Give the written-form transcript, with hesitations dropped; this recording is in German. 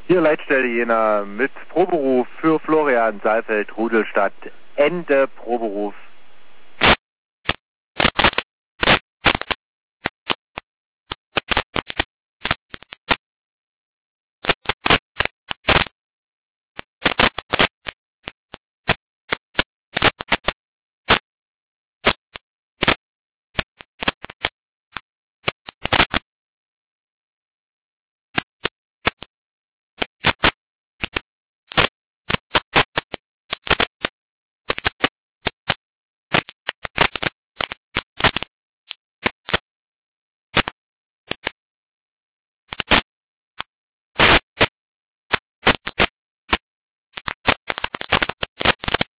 Hier Leitstelle Jena mit Proberuf für Florian Saalfeld, Rudelstadt. Ende Proberuf